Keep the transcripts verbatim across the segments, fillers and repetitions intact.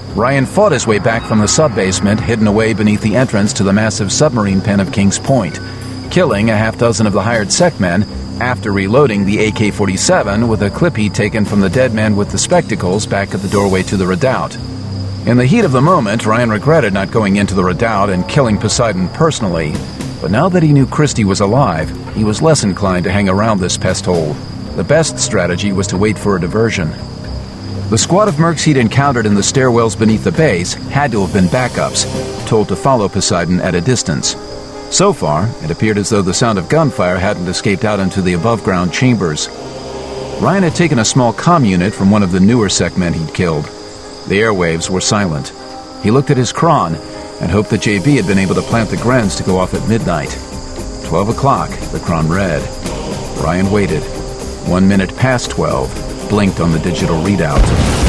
Ryan fought his way back from the sub-basement, hidden away beneath the entrance to the massive submarine pen of Kings Point, killing a half dozen of the hired SecMen after reloading the A K forty-seven with a clip he'd taken from the dead man with the spectacles back at the doorway to the redoubt. In the heat of the moment, Ryan regretted not going into the redoubt and killing Poseidon personally, but now that he knew Christie was alive, he was less inclined to hang around this pest hole. The best strategy was to wait for a diversion. The squad of mercs he'd encountered in the stairwells beneath the base had to have been backups, told to follow Poseidon at a distance. So far, it appeared as though the sound of gunfire hadn't escaped out into the above-ground chambers. Ryan had taken a small comm unit from one of the newer SecMen he'd killed. The airwaves were silent. He looked at his cron and hoped that J B had been able to plant the Grens to go off at midnight. Twelve o'clock, the cron read. Ryan waited. One minute past twelve, blinked on the digital readout.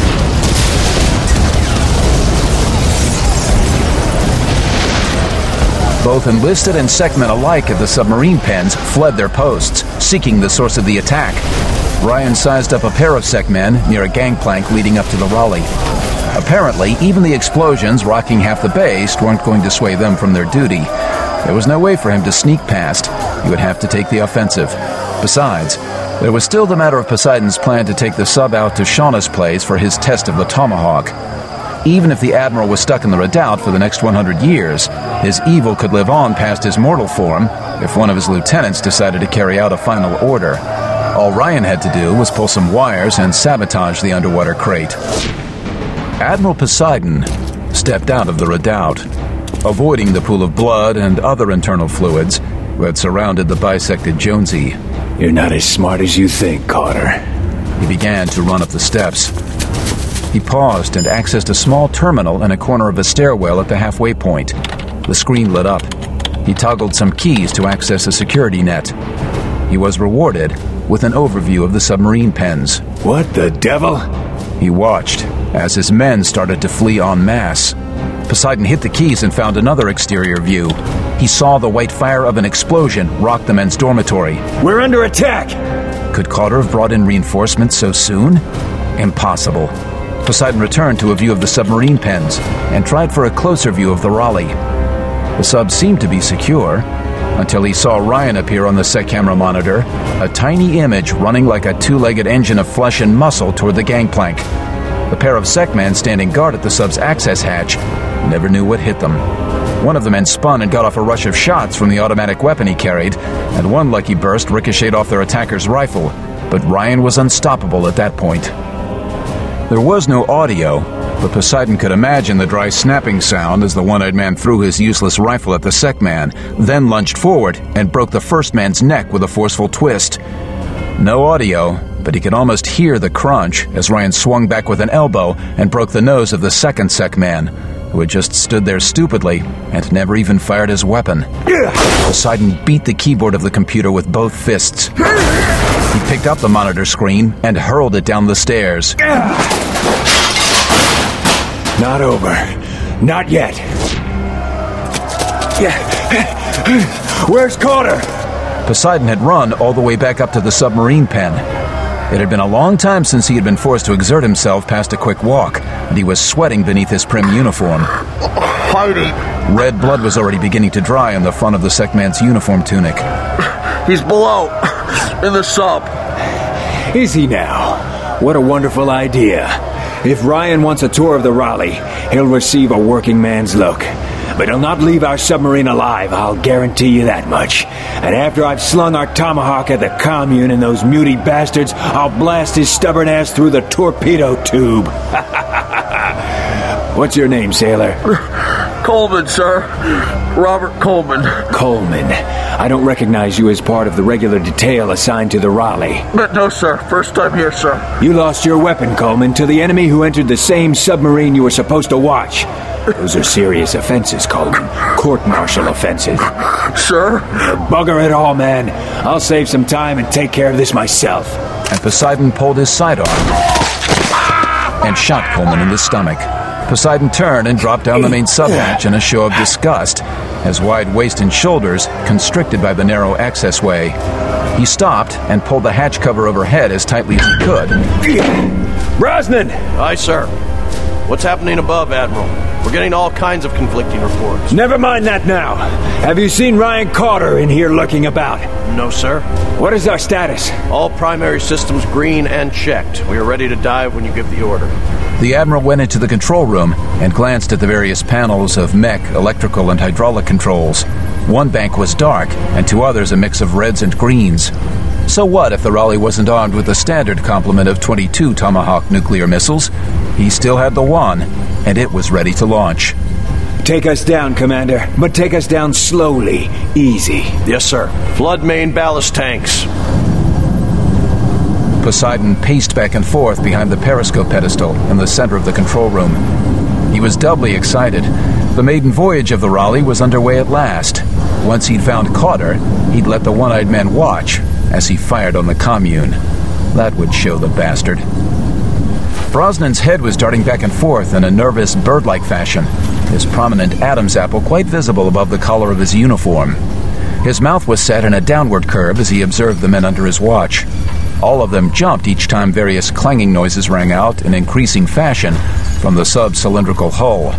Both enlisted and SecMen alike at the submarine pens fled their posts, seeking the source of the attack. Ryan sized up a pair of SecMen near a gangplank leading up to the Raleigh. Apparently, even the explosions rocking half the base weren't going to sway them from their duty. There was no way for him to sneak past. He would have to take the offensive. Besides, there was still the matter of Poseidon's plan to take the sub out to Shauna's place for his test of the Tomahawk. Even if the Admiral was stuck in the redoubt for the next one hundred years, his evil could live on past his mortal form if one of his lieutenants decided to carry out a final order. All Ryan had to do was pull some wires and sabotage the underwater crate. Admiral Poseidon stepped out of the redoubt, avoiding the pool of blood and other internal fluids who had surrounded the bisected Jonesy. You're not as smart as you think, Carter. He began to run up the steps. He paused and accessed a small terminal in a corner of a stairwell at the halfway point. The screen lit up. He toggled some keys to access a security net. He was rewarded with an overview of the submarine pens. What the devil? He watched as his men started to flee en masse. Poseidon hit the keys and found another exterior view. He saw the white fire of an explosion rock the men's dormitory. We're under attack! Could Carter have brought in reinforcements so soon? Impossible. Poseidon returned to a view of the submarine pens and tried for a closer view of the Raleigh. The sub seemed to be secure until he saw Ryan appear on the sec camera monitor, a tiny image running like a two-legged engine of flesh and muscle toward the gangplank. The pair of SecMen standing guard at the sub's access hatch never knew what hit them. One of the men spun and got off a rush of shots from the automatic weapon he carried, and one lucky burst ricocheted off their attacker's rifle, but Ryan was unstoppable at that point. There was no audio, but Poseidon could imagine the dry snapping sound as the one-eyed man threw his useless rifle at the SecMan, then lunged forward and broke the first man's neck with a forceful twist. No audio, but he could almost hear the crunch as Ryan swung back with an elbow and broke the nose of the second SecMan, who had just stood there stupidly and never even fired his weapon. Poseidon beat the keyboard of the computer with both fists. He picked up the monitor screen and hurled it down the stairs. Not over. Not yet. Where's Carter? Poseidon had run all the way back up to the submarine pen. It had been a long time since he had been forced to exert himself past a quick walk, and he was sweating beneath his prim uniform. Hiding. Red blood was already beginning to dry on the front of the SecMan's uniform tunic. He's below, in the sub. Is he now? What a wonderful idea. If Ryan wants a tour of the Raleigh, he'll receive a working man's look. But he'll not leave our submarine alive, I'll guarantee you that much. And after I've slung our Tomahawk at the commune and those muty bastards, I'll blast his stubborn ass through the torpedo tube. What's your name, sailor? Coleman, sir. Robert Coleman. Coleman. I don't recognize you as part of the regular detail assigned to the Raleigh. But no, sir. First time here, sir. You lost your weapon, Coleman, to the enemy who entered the same submarine you were supposed to watch. Those are serious offenses, Coleman. Court-martial offenses. Sir? Bugger it all, man. I'll save some time and take care of this myself. And Poseidon pulled his sidearm and shot Coleman in the stomach. Poseidon turned and dropped down the main subhatch in a show of disgust, his wide waist and shoulders constricted by the narrow accessway. He stopped and pulled the hatch cover overhead as tightly as he could. Brosnan! Aye, sir. What's happening above, Admiral? We're getting all kinds of conflicting reports. Never mind that now. Have you seen Ryan Carter in here lurking about? No, sir. What is our status? All primary systems green and checked. We are ready to dive when you give the order. The Admiral went into the control room and glanced at the various panels of mech, electrical, and hydraulic controls. One bank was dark, and two others a mix of reds and greens. So what if the Raleigh wasn't armed with the standard complement of twenty-two Tomahawk nuclear missiles? He still had the one, and it was ready to launch. Take us down, Commander, but take us down slowly, easy. Yes, sir. Flood main ballast tanks. Poseidon paced back and forth behind the periscope pedestal in the center of the control room. He was doubly excited. The maiden voyage of the Raleigh was underway at last. Once he'd found Carter, he'd let the one-eyed man watch as he fired on the commune. That would show the bastard. Brosnan's head was darting back and forth in a nervous, bird-like fashion, his prominent Adam's apple quite visible above the collar of his uniform. His mouth was set in a downward curve as he observed the men under his watch. All of them jumped each time various clanging noises rang out in increasing fashion from the sub's cylindrical hull.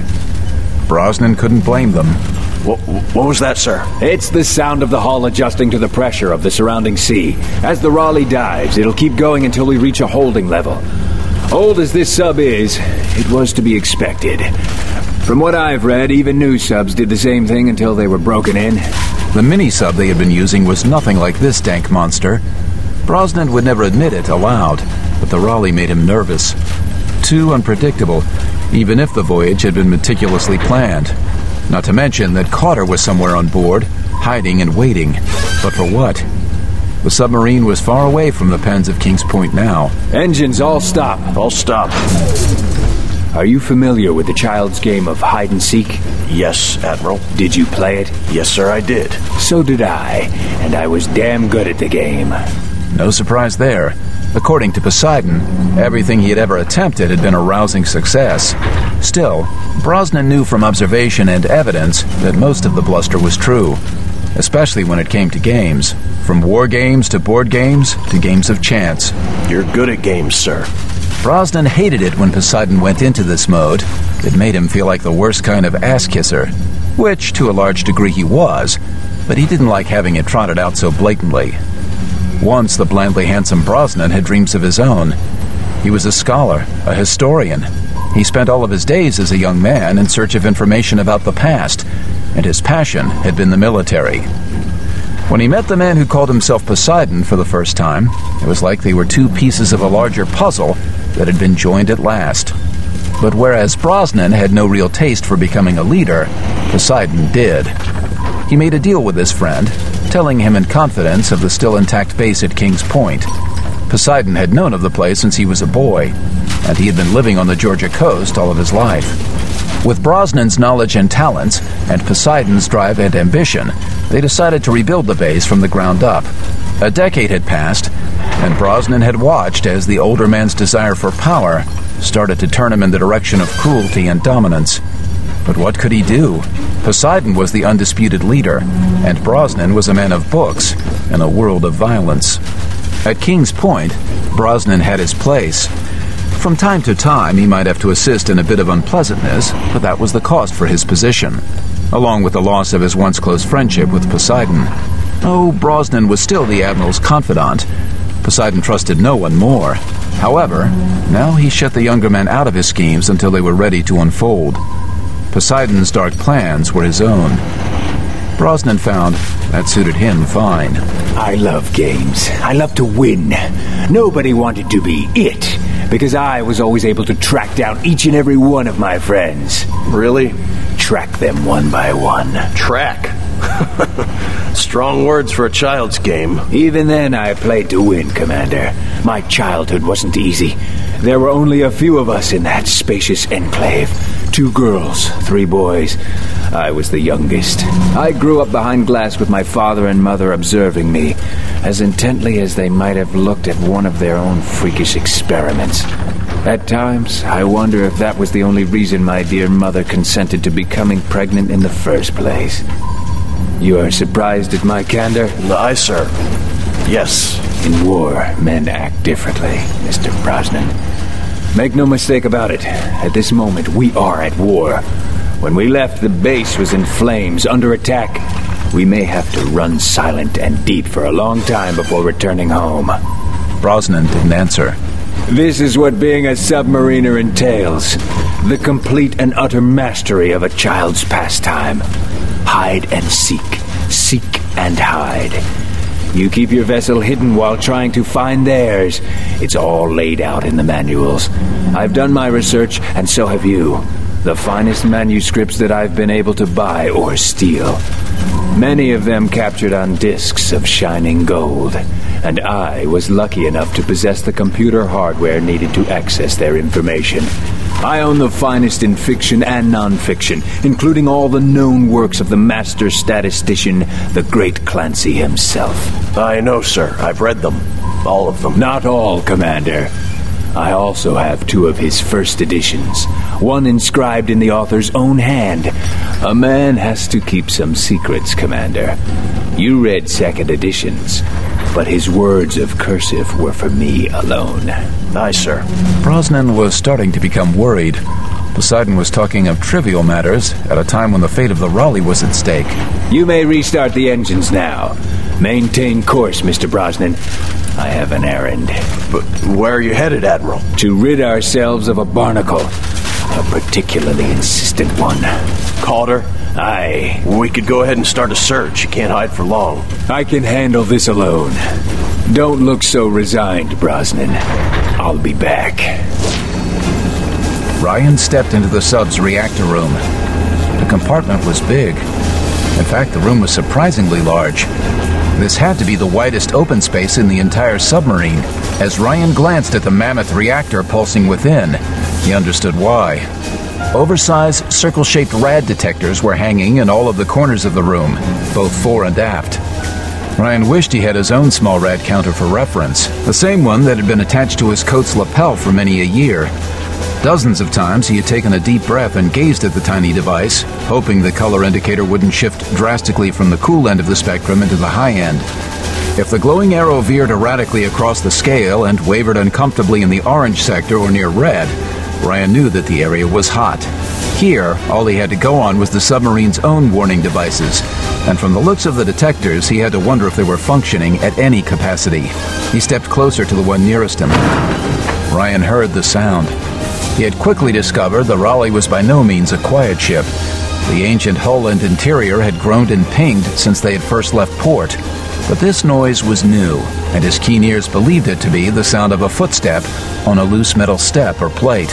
Brosnan couldn't blame them. What, what was that, sir? It's the sound of the hull adjusting to the pressure of the surrounding sea. As the Raleigh dives, it'll keep going until we reach a holding level. Old as this sub is, it was to be expected. From what I've read, even new subs did the same thing until they were broken in. The mini-sub they had been using was nothing like this dank monster. Brosnan would never admit it aloud, but the Raleigh made him nervous. Too unpredictable, even if the voyage had been meticulously planned. Not to mention that Carter was somewhere on board, hiding and waiting. But for what? The submarine was far away from the pens of Kings Point now. Engines all stop. All stop. Are you familiar with the child's game of hide-and-seek? Yes, Admiral. Did you play it? Yes, sir, I did. So did I, and I was damn good at the game. No surprise there. According to Poseidon, everything he had ever attempted had been a rousing success. Still, Brosnan knew from observation and evidence that most of the bluster was true, especially when it came to games. From war games to board games to games of chance. You're good at games, sir. Brosnan hated it when Poseidon went into this mode. It made him feel like the worst kind of ass-kisser, which to a large degree he was, but he didn't like having it trotted out so blatantly. Once the blandly handsome Brosnan had dreams of his own. He was a scholar, a historian. He spent all of his days as a young man in search of information about the past, and his passion had been the military. When he met the man who called himself Poseidon for the first time, it was like they were two pieces of a larger puzzle that had been joined at last. But whereas Brosnan had no real taste for becoming a leader, Poseidon did. He made a deal with his friend, telling him in confidence of the still intact base at Kings Point. Poseidon had known of the place since he was a boy, and he had been living on the Georgia coast all of his life. With Brosnan's knowledge and talents, and Poseidon's drive and ambition, they decided to rebuild the base from the ground up. A decade had passed, and Brosnan had watched as the older man's desire for power started to turn him in the direction of cruelty and dominance. But what could he do? Poseidon was the undisputed leader, and Brosnan was a man of books in a world of violence. At Kings Point, Brosnan had his place. From time to time, he might have to assist in a bit of unpleasantness, but that was the cost for his position, along with the loss of his once close friendship with Poseidon. Oh, Brosnan was still the Admiral's confidant. Poseidon trusted no one more. However, now he shut the younger men out of his schemes until they were ready to unfold. Poseidon's dark plans were his own. Brosnan found that suited him fine. I love games. I love to win. Nobody wanted to be it, because I was always able to track down each and every one of my friends. Really? Track them one by one. Track? Strong words for a child's game. Even then, I played to win, Commander. My childhood wasn't easy. There were only a few of us in that spacious enclave. Two girls, three boys. I was the youngest. I grew up behind glass with my father and mother observing me, as intently as they might have looked at one of their own freakish experiments. At times, I wonder if that was the only reason my dear mother consented to becoming pregnant in the first place. You are surprised at my candor? Aye, sir. Yes. In war, men act differently, Mister Brosnan. Make no mistake about it. At this moment, we are at war. When we left, the base was in flames, under attack. We may have to run silent and deep for a long time before returning home. Brosnan didn't answer. This is what being a submariner entails. The complete and utter mastery of a child's pastime. Hide and seek. Seek and hide. You keep your vessel hidden while trying to find theirs. It's all laid out in the manuals. I've done my research, and so have you. The finest manuscripts that I've been able to buy or steal. Many of them captured on discs of shining gold. And I was lucky enough to possess the computer hardware needed to access their information. I own the finest in fiction and non-fiction, including all the known works of the master statistician, the great Clancy himself. I know, sir. I've read them. All of them. Not all, Commander. I also have two of his first editions, one inscribed in the author's own hand. A man has to keep some secrets, Commander. You read second editions, but his words of cursive were for me alone. Aye, sir. Brosnan was starting to become worried. Poseidon was talking of trivial matters at a time when the fate of the Raleigh was at stake. You may restart the engines now. Maintain course, Mister Brosnan. I have an errand. But where are you headed, Admiral? To rid ourselves of a barnacle. A particularly insistent one. Caught her? Aye. We could go ahead and start a search. You can't hide for long. I can handle this alone. Don't look so resigned, Brosnan. I'll be back. Ryan stepped into the sub's reactor room. The compartment was big. In fact, the room was surprisingly large. This had to be the widest open space in the entire submarine. As Ryan glanced at the mammoth reactor pulsing within, he understood why. Oversized, circle-shaped rad detectors were hanging in all of the corners of the room, both fore and aft. Ryan wished he had his own small rad counter for reference, the same one that had been attached to his coat's lapel for many a year. Dozens of times he had taken a deep breath and gazed at the tiny device, hoping the color indicator wouldn't shift drastically from the cool end of the spectrum into the high end. If the glowing arrow veered erratically across the scale and wavered uncomfortably in the orange sector or near red, Ryan knew that the area was hot. Here, all he had to go on was the submarine's own warning devices, and from the looks of the detectors, he had to wonder if they were functioning at any capacity. He stepped closer to the one nearest him. Ryan heard the sound. He had quickly discovered the Raleigh was by no means a quiet ship. The ancient hull and interior had groaned and pinged since they had first left port. But this noise was new, and his keen ears believed it to be the sound of a footstep on a loose metal step or plate.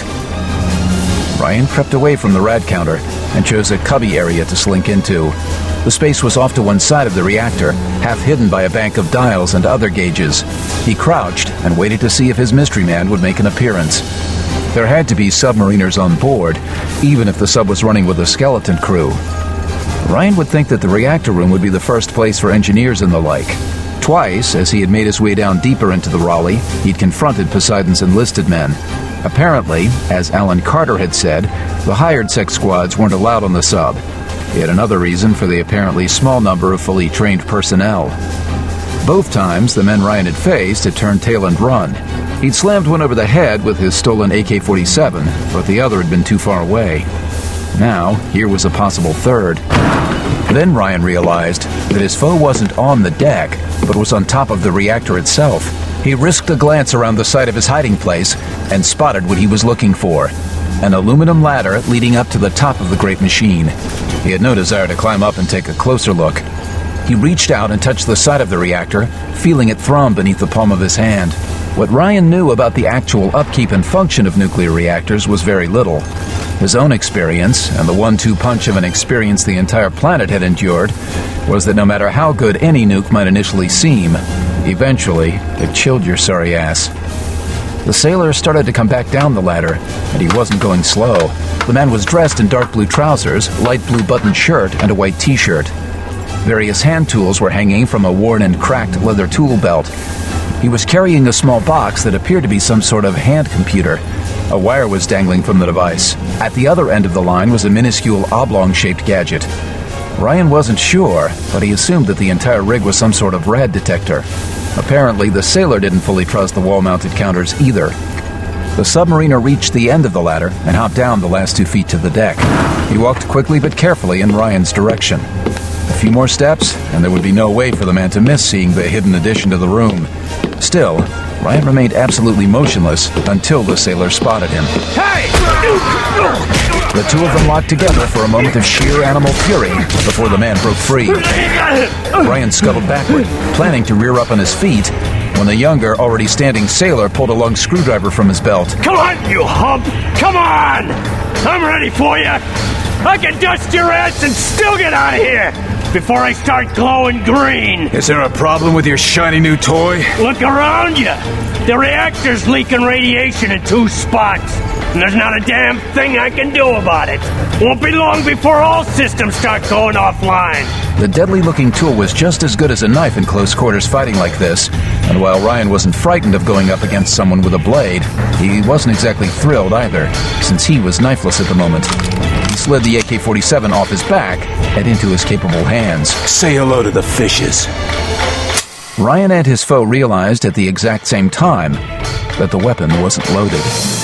Ryan crept away from the rad counter and chose a cubby area to slink into. The space was off to one side of the reactor, half hidden by a bank of dials and other gauges. He crouched and waited to see if his mystery man would make an appearance. There had to be submariners on board, even if the sub was running with a skeleton crew. Ryan would think that the reactor room would be the first place for engineers and the like. Twice, as he had made his way down deeper into the Raleigh, he'd confronted Poseidon's enlisted men. Apparently, as Alan Carter had said, the hired sex squads weren't allowed on the sub. He had another reason for the apparently small number of fully trained personnel. Both times, the men Ryan had faced had turned tail and run. He'd slammed one over the head with his stolen A K forty-seven, but the other had been too far away. Now, here was a possible third. Then Ryan realized that his foe wasn't on the deck, but was on top of the reactor itself. He risked a glance around the side of his hiding place and spotted what he was looking for: an aluminum ladder leading up to the top of the great machine. He had no desire to climb up and take a closer look. He reached out and touched the side of the reactor, feeling it thrum beneath the palm of his hand. What Ryan knew about the actual upkeep and function of nuclear reactors was very little. His own experience, and the one two punch of an experience the entire planet had endured, was that no matter how good any nuke might initially seem, eventually it chilled your sorry ass. The sailor started to come back down the ladder, and he wasn't going slow. The man was dressed in dark blue trousers, light blue buttoned shirt, and a white t-shirt. Various hand tools were hanging from a worn and cracked leather tool belt. He was carrying a small box that appeared to be some sort of hand computer. A wire was dangling from the device. At the other end of the line was a minuscule oblong-shaped gadget. Ryan wasn't sure, but he assumed that the entire rig was some sort of rad detector. Apparently, the sailor didn't fully trust the wall-mounted counters either. The submariner reached the end of the ladder and hopped down the last two feet to the deck. He walked quickly but carefully in Ryan's direction. A few more steps, and there would be no way for the man to miss seeing the hidden addition to the room. Still, Ryan remained absolutely motionless until the sailor spotted him. Hey! The two of them locked together for a moment of sheer animal fury before the man broke free. Ryan scuttled backward, planning to rear up on his feet, when the younger, already standing sailor pulled a long screwdriver from his belt. Come on, you hump! Come on! I'm ready for you! I can dust your ass and still get out of here before I start glowing green! Is there a problem with your shiny new toy? Look around you! The reactor's leaking radiation in two spots, and there's not a damn thing I can do about it. Won't be long before all systems start going offline. The deadly-looking tool was just as good as a knife in close quarters fighting like this, and while Ryan wasn't frightened of going up against someone with a blade, he wasn't exactly thrilled either, since he was knifeless at the moment. He slid the A K forty-seven off his back and into his capable hands. Say hello to the fishes. Ryan and his foe realized at the exact same time that the weapon wasn't loaded.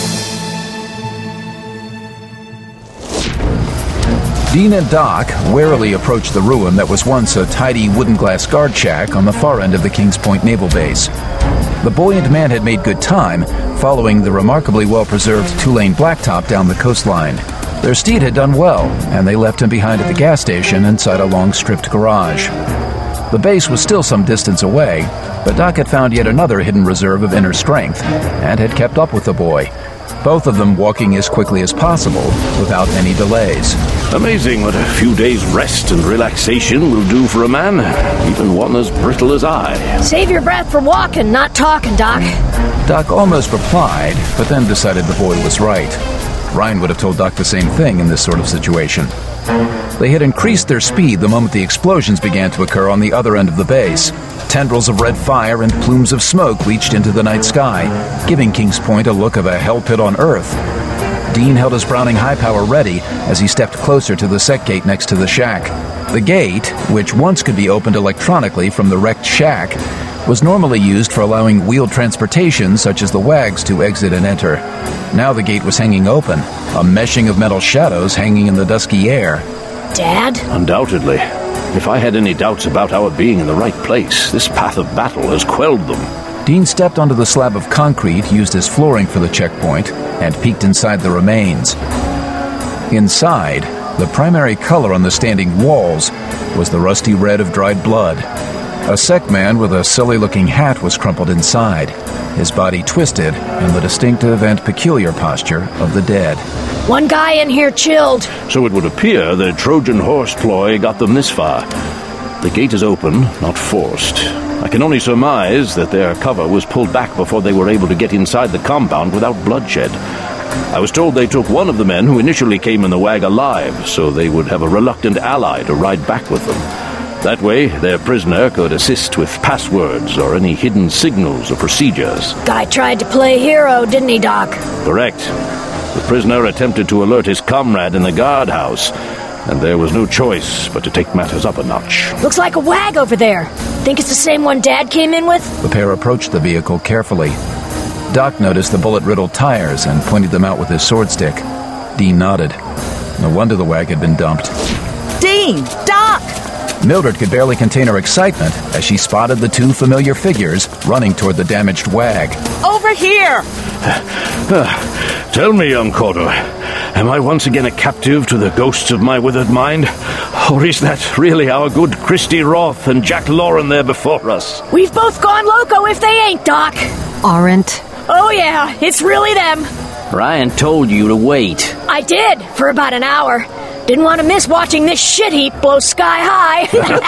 Dean and Doc warily approached the ruin that was once a tidy wooden glass guard shack on the far end of the Kings Point Naval Base. The buoyant man had made good time, following the remarkably well-preserved two-lane blacktop down the coastline. Their steed had done well, and they left him behind at the gas station inside a long-stripped garage. The base was still some distance away, but Doc had found yet another hidden reserve of inner strength, and had kept up with the boy, both of them walking as quickly as possible without any delays. Amazing what a few days' rest and relaxation will do for a man, even one as brittle as I. Save your breath for walking, not talking, Doc. Doc almost replied, but then decided the boy was right. Ryan would have told Doc the same thing in this sort of situation. They had increased their speed the moment the explosions began to occur on the other end of the base. Tendrils of red fire and plumes of smoke reached into the night sky, giving Kings Point a look of a hell pit on Earth. Dean held his Browning high power ready as he stepped closer to the sec gate next to the shack. The gate, which once could be opened electronically from the wrecked shack, was normally used for allowing wheeled transportation such as the wags to exit and enter. Now the gate was hanging open, a meshing of metal shadows hanging in the dusky air. Dad? Undoubtedly. If I had any doubts about our being in the right place, this path of battle has quelled them. Dean stepped onto the slab of concrete used as flooring for the checkpoint and peeked inside the remains. Inside, the primary color on the standing walls was the rusty red of dried blood. A sec man with a silly-looking hat was crumpled inside, his body twisted in the distinctive and peculiar posture of the dead. One guy in here chilled. So it would appear the Trojan horse ploy got them this far. The gate is open, not forced. I can only surmise that their cover was pulled back before they were able to get inside the compound without bloodshed. I was told they took one of the men who initially came in the wag alive, so they would have a reluctant ally to ride back with them. That way, their prisoner could assist with passwords or any hidden signals or procedures. Guy tried to play hero, didn't he, Doc? Correct. The prisoner attempted to alert his comrade in the guardhouse, and there was no choice but to take matters up a notch. Looks like a wag over there. Think it's the same one Dad came in with? The pair approached the vehicle carefully. Doc noticed the bullet-riddled tires and pointed them out with his sword stick. Dean nodded. No wonder the wag had been dumped. Dean! Doc! Mildred could barely contain her excitement as she spotted the two familiar figures running toward the damaged wag. Over here! Tell me, young Corder, am I once again a captive to the ghosts of my withered mind? Or is that really our good Christy Roth and Jack Lauren there before us? We've both gone loco if they ain't, Doc. Aren't. Oh yeah, it's really them. Ryan told you to wait. I did, for about an hour. Didn't want to miss watching this shit heap blow sky high.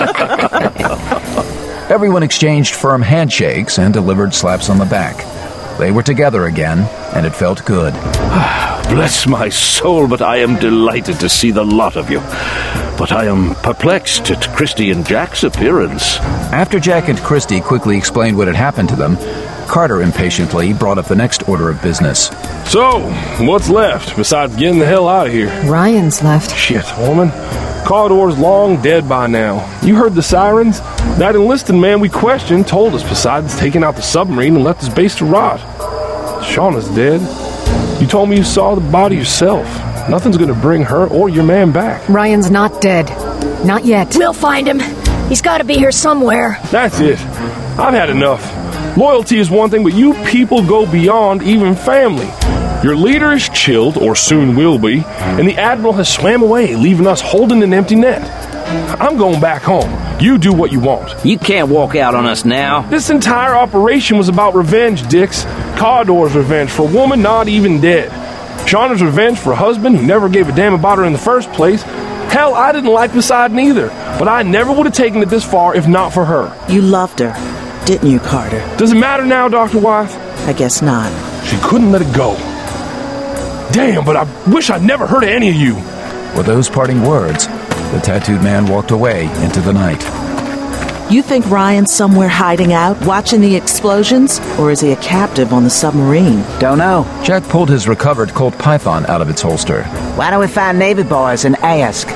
Everyone exchanged firm handshakes and delivered slaps on the back. They were together again, and it felt good. Bless my soul, but I am delighted to see the lot of you. But I am perplexed at Christy and Jack's appearance. After Jack and Christy quickly explained what had happened to them, Carter impatiently brought up the next order of business. So, what's left besides getting the hell out of here? Ryan's left. Shit, woman. Commodor's long dead by now. You heard the sirens? That enlisted man we questioned told us Poseidon's taken out the submarine and left his base to rot. Shauna's dead. You told me you saw the body yourself. Nothing's gonna bring her or your man back. Ryan's not dead. Not yet. We'll find him. He's gotta be here somewhere. That's it. I've had enough. Loyalty is one thing, but you people go beyond even family. Your leader is chilled, or soon will be, and the Admiral has swam away, leaving us holding an empty net. I'm going back home. You do what you want. You can't walk out on us now. This entire operation was about revenge, Dix. Cawdor's revenge for a woman not even dead. Shauna's revenge for a husband who never gave a damn about her in the first place. Hell, I didn't like Poseidon either, but I never would have taken it this far if not for her. You loved her, didn't you, Carter? Does it matter now, Doctor Wythe? I guess not. She couldn't let it go. Damn, but I wish I'd never heard of any of you. With those parting words, the tattooed man walked away into the night. You think Ryan's somewhere hiding out, watching the explosions? Or is he a captive on the submarine? Don't know. Jack pulled his recovered Colt Python out of its holster. Why don't we find Navy boys and ask?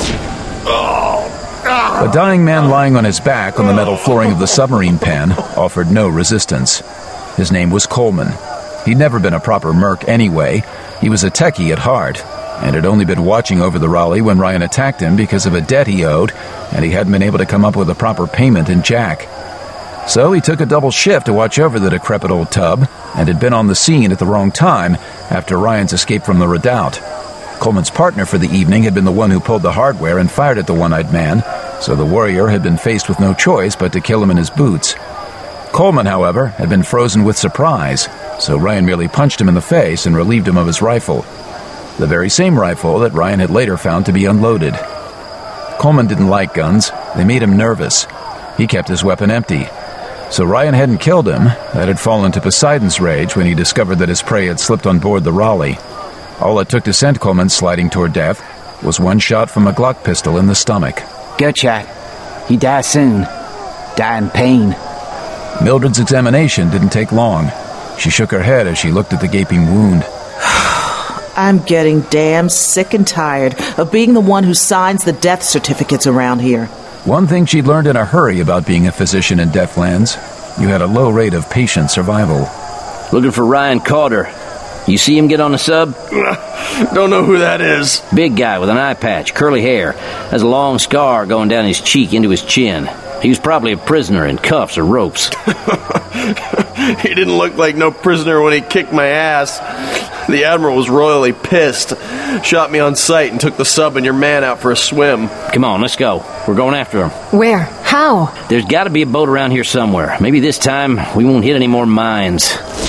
A dying man lying on his back on the metal flooring of the submarine pen offered no resistance. His name was Coleman. He'd never been a proper merc anyway. He was a techie at heart, and had only been watching over the Raleigh when Ryan attacked him because of a debt he owed, and he hadn't been able to come up with a proper payment in Jack. So he took a double shift to watch over the decrepit old tub, and had been on the scene at the wrong time after Ryan's escape from the Redoubt. Coleman's partner for the evening had been the one who pulled the hardware and fired at the one-eyed man, so the warrior had been faced with no choice but to kill him in his boots. Coleman, however, had been frozen with surprise, so Ryan merely punched him in the face and relieved him of his rifle. The very same rifle that Ryan had later found to be unloaded. Coleman didn't like guns. They made him nervous. He kept his weapon empty. So Ryan hadn't killed him. That had fallen to Poseidon's rage when he discovered that his prey had slipped on board the Raleigh. All it took to send Coleman sliding toward death was one shot from a Glock pistol in the stomach. Good shot. He died soon. Die in pain. Mildred's examination didn't take long. She shook her head as she looked at the gaping wound. I'm getting damn sick and tired of being the one who signs the death certificates around here. One thing she'd learned in a hurry about being a physician in Deathlands, you had a low rate of patient survival. Looking for Ryan Carter. You see him get on the sub? Don't know who that is. Big guy with an eye patch, curly hair. Has a long scar going down his cheek into his chin. He was probably a prisoner in cuffs or ropes. He didn't look like no prisoner when he kicked my ass. The Admiral was royally pissed. Shot me on sight and took the sub and your man out for a swim. Come on, let's go. We're going after him. Where? How? There's got to be a boat around here somewhere. Maybe this time we won't hit any more mines.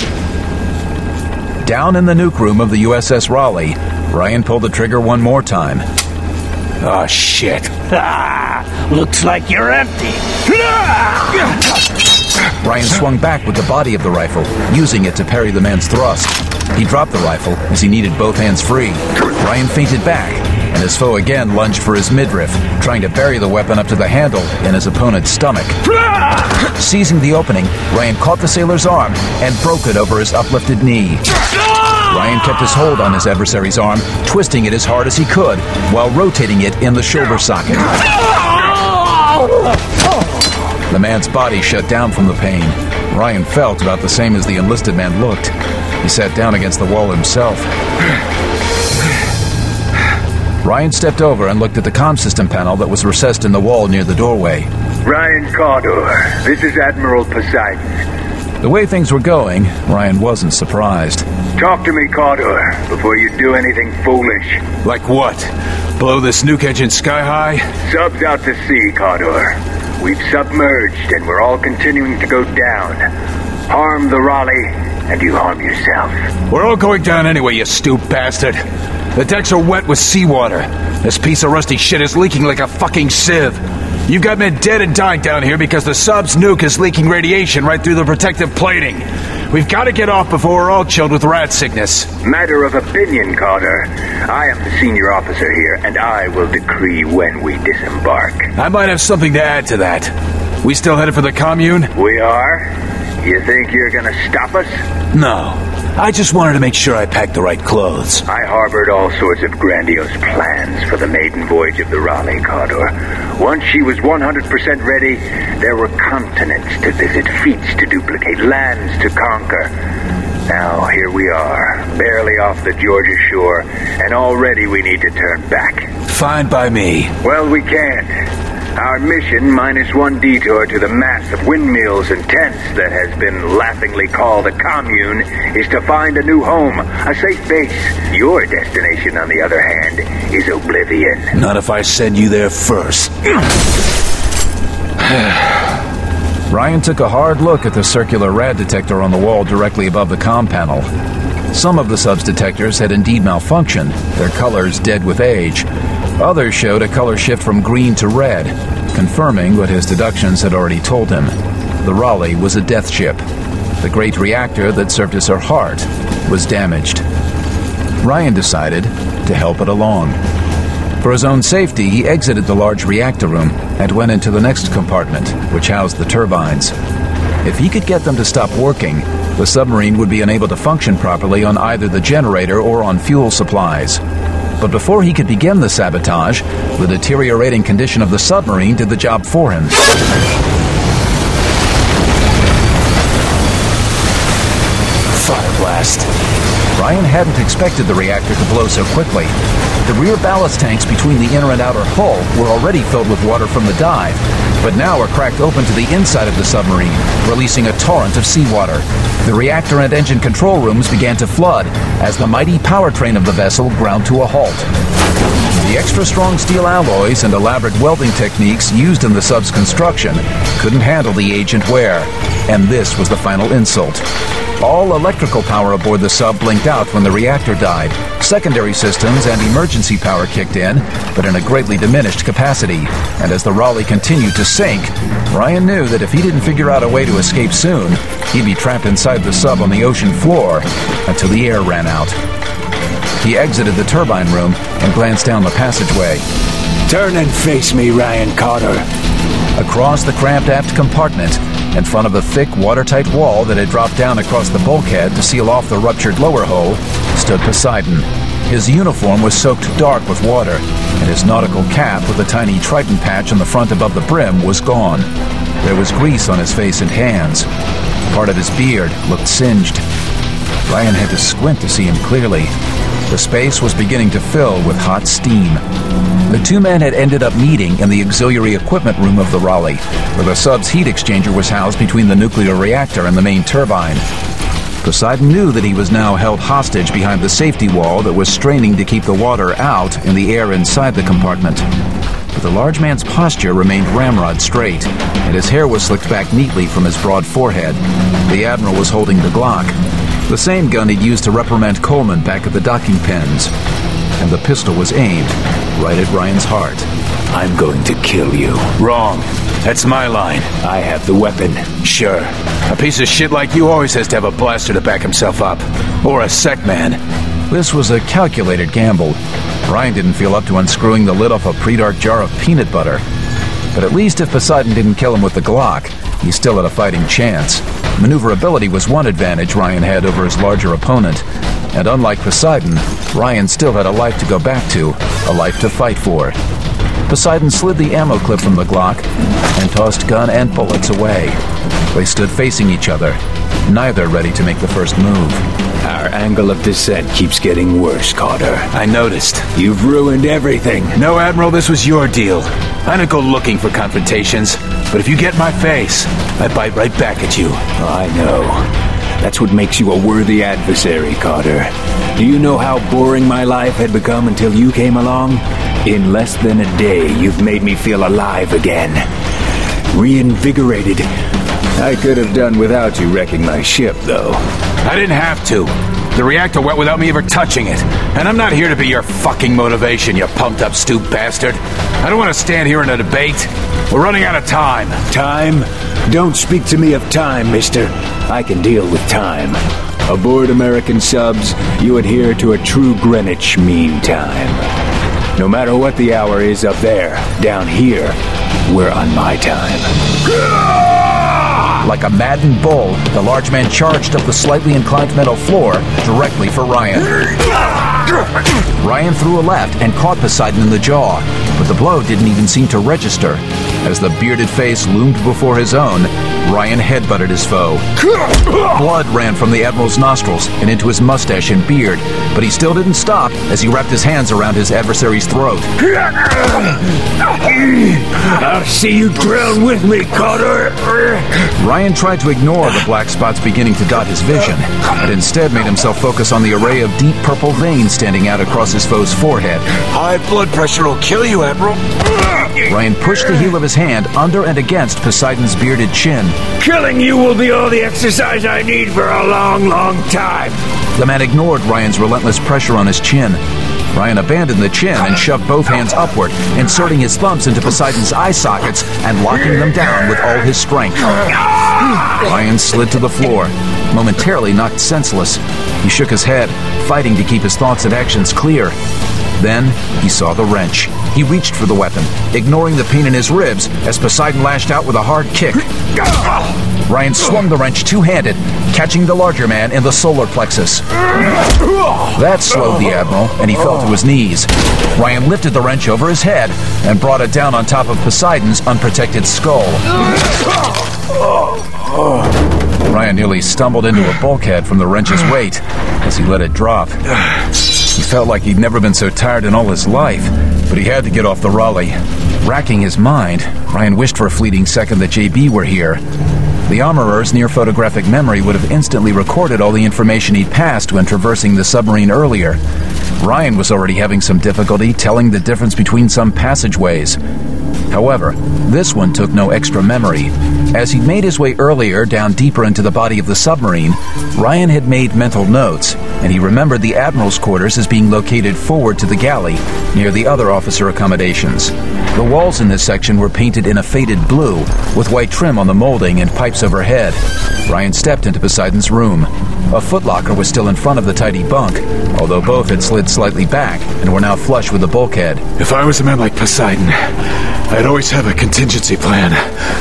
Down in the nuke room of the U S S Raleigh, Ryan pulled the trigger one more time. Oh, shit. Ah, looks like you're empty. Ryan swung back with the body of the rifle, using it to parry the man's thrust. He dropped the rifle as he needed both hands free. Ryan feinted back, and his foe again lunged for his midriff, trying to bury the weapon up to the handle in his opponent's stomach. Seizing the opening, Ryan caught the sailor's arm and broke it over his uplifted knee. Ryan kept his hold on his adversary's arm, twisting it as hard as he could, while rotating it in the shoulder socket. The man's body shut down from the pain. Ryan felt about the same as the enlisted man looked. He sat down against the wall himself. Ryan stepped over and looked at the comm system panel that was recessed in the wall near the doorway. Ryan Carter, this is Admiral Poseidon. The way things were going, Ryan wasn't surprised. Talk to me, Carter, before you do anything foolish. Like what? Blow this nuke engine sky high? Sub's out to sea, Carter. We've submerged and we're all continuing to go down. Harm the Raleigh, and you harm yourself. We're all going down anyway, you stupid bastard. The decks are wet with seawater. This piece of rusty shit is leaking like a fucking sieve. You've got men dead and dying down here because the sub's nuke is leaking radiation right through the protective plating. We've got to get off before we're all chilled with rat sickness. Matter of opinion, Carter. I am the senior officer here, and I will decree when we disembark. I might have something to add to that. We still headed for the commune? We are? You think you're gonna stop us? No. I just wanted to make sure I packed the right clothes. I harbored all sorts of grandiose plans for the maiden voyage of the Raleigh, Carter. Once she was one hundred percent ready, there were continents to visit, feats to duplicate, lands to conquer. Now, here we are, barely off the Georgia shore, and already we need to turn back. Fine by me. Well, we can't. Our mission, minus one detour to the mass of windmills and tents that has been laughingly called a commune, is to find a new home, a safe base. Your destination, on the other hand, is oblivion. Not if I send you there first. Ryan took a hard look at the circular rad detector on the wall directly above the comm panel. Some of the sub's detectors had indeed malfunctioned, their colors dead with age. Others showed a color shift from green to red, confirming what his deductions had already told him. The Raleigh was a death ship. The great reactor that served as her heart was damaged. Ryan decided to help it along. For his own safety, he exited the large reactor room and went into the next compartment, which housed the turbines. If he could get them to stop working, the submarine would be unable to function properly on either the generator or on fuel supplies. But before he could begin the sabotage, the deteriorating condition of the submarine did the job for him. Fire blast. Ryan hadn't expected the reactor to blow so quickly. The rear ballast tanks between the inner and outer hull were already filled with water from the dive, but now were cracked open to the inside of the submarine, releasing a torrent of seawater. The reactor and engine control rooms began to flood as the mighty powertrain of the vessel ground to a halt. The extra-strong steel alloys and elaborate welding techniques used in the sub's construction couldn't handle the agent wear, and this was the final insult. All electrical power aboard the sub blinked out when the reactor died. Secondary systems and emergency power kicked in, but in a greatly diminished capacity. And as the Raleigh continued to sink, Ryan knew that if he didn't figure out a way to escape soon, he'd be trapped inside the sub on the ocean floor until the air ran out. He exited the turbine room and glanced down the passageway. Turn and face me, Ryan Carter. Across the cramped aft compartment, in front of a thick, watertight wall that had dropped down across the bulkhead to seal off the ruptured lower hull, stood Poseidon. His uniform was soaked dark with water, and his nautical cap with a tiny trident patch on the front above the brim was gone. There was grease on his face and hands. Part of his beard looked singed. Ryan had to squint to see him clearly. The space was beginning to fill with hot steam. The two men had ended up meeting in the auxiliary equipment room of the Raleigh, where the sub's heat exchanger was housed between the nuclear reactor and the main turbine. Poseidon knew that he was now held hostage behind the safety wall that was straining to keep the water out and the air inside the compartment. But the large man's posture remained ramrod straight, and his hair was slicked back neatly from his broad forehead. The Admiral was holding the Glock, the same gun he'd used to reprimand Coleman back at the docking pens. And the pistol was aimed right at Ryan's heart. I'm going to kill you. Wrong. That's my line. I have the weapon. Sure. A piece of shit like you always has to have a blaster to back himself up. Or a sec man. This was a calculated gamble. Ryan didn't feel up to unscrewing the lid off a pre-dark jar of peanut butter. But at least if Poseidon didn't kill him with the Glock, he still had a fighting chance. Maneuverability was one advantage Ryan had over his larger opponent. And unlike Poseidon, Ryan still had a life to go back to, a life to fight for. Poseidon slid the ammo clip from the Glock and tossed gun and bullets away. They stood facing each other, neither ready to make the first move. Our angle of descent keeps getting worse, Carter. I noticed. You've ruined everything. No, Admiral, this was your deal. I don't go looking for confrontations, but if you get in my face, I bite right back at you. I know. That's what makes you a worthy adversary, Carter. Do you know how boring my life had become until you came along? In less than a day, you've made me feel alive again. Reinvigorated. I could have done without you wrecking my ship, though. I didn't have to. The reactor went without me ever touching it. And I'm not here to be your fucking motivation, you pumped-up stoop bastard. I don't want to stand here in a debate. We're running out of time. Time? Don't speak to me of time, mister. I can deal with time. Aboard American subs, you adhere to a true Greenwich Mean Time. No matter what the hour is up there, down here, we're on my time. Like a maddened bull, the large man charged up the slightly inclined metal floor directly for Ryan. Ryan threw a left and caught Poseidon in the jaw, but the blow didn't even seem to register. As the bearded face loomed before his own, Ryan headbutted his foe. Blood ran from the Admiral's nostrils and into his mustache and beard, but he still didn't stop as he wrapped his hands around his adversary's throat. I'll see you drown with me, Carter! Ryan tried to ignore the black spots beginning to dot his vision, but instead made himself focus on the array of deep purple veins standing out across his foe's forehead. High blood pressure will kill you, Admiral. Ryan pushed the heel of his hand under and against Poseidon's bearded chin. Killing you will be all the exercise I need for a long, long time. The man ignored Ryan's relentless pressure on his chin. Ryan abandoned the chin and shoved both hands upward, inserting his thumbs into Poseidon's eye sockets and locking them down with all his strength. Ryan slid to the floor, momentarily knocked senseless. He shook his head, fighting to keep his thoughts and actions clear. Then he saw the wrench. He reached for the weapon, ignoring the pain in his ribs as Poseidon lashed out with a hard kick. Ryan swung the wrench two-handed, catching the larger man in the solar plexus. That slowed the Admiral, and he fell to his knees. Ryan lifted the wrench over his head and brought it down on top of Poseidon's unprotected skull. Ryan nearly stumbled into a bulkhead from the wrench's weight as he let it drop. He felt like he'd never been so tired in all his life, but he had to get off the Raleigh. Racking his mind, Ryan wished for a fleeting second that J B were here. The armorer's near-photographic memory would have instantly recorded all the information he'd passed when traversing the submarine earlier. Ryan was already having some difficulty telling the difference between some passageways. However, this one took no extra memory. As he'd made his way earlier down deeper into the body of the submarine, Ryan had made mental notes, and he remembered the Admiral's quarters as being located forward to the galley, near the other officer accommodations. The walls in this section were painted in a faded blue, with white trim on the molding and pipes overhead. Ryan stepped into Poseidon's room. A footlocker was still in front of the tidy bunk, although both had slid slightly back and were now flush with the bulkhead. If I was a man like Poseidon, I'd always have a contingency plan.